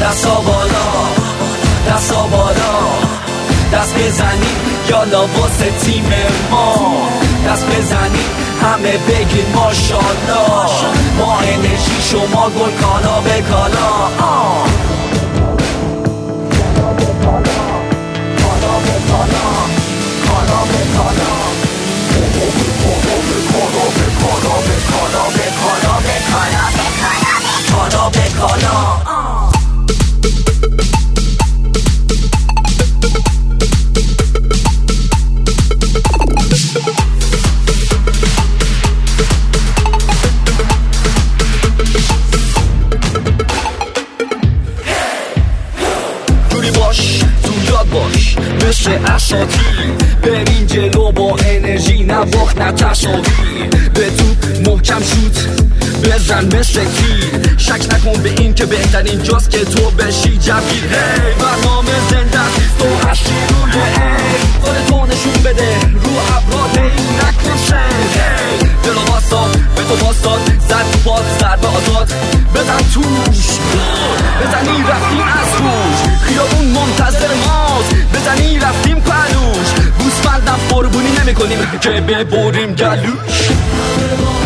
دستا بالا دستا بالا، دست بزنیم یالا واسه تیم ما، دست بزنیم همه بگین ماشالله، ما انرژی شما گل کالا به کالا. باش تو یاد باش مثل اساطیر، برین جلو با انرژی نه باخت نه تصاویر، به تو محکم شوت بزن مثل تیر، شک نکن به این که بهترین جاست که تو بشی جوگیر. هی برنامه زنده تو هستی روی ای، خودتو نشون بده رو ابراد این نکن سن. هی دل و باستاد به تو باستاد، زد تو پاد ضربه آزاد، بزن توش بزنی رفتیم از روش، خیابون منتظر ماست بزنی رفتیم پلوش، گوسفندم قربونی نمی کنیم که ببریم گلوش.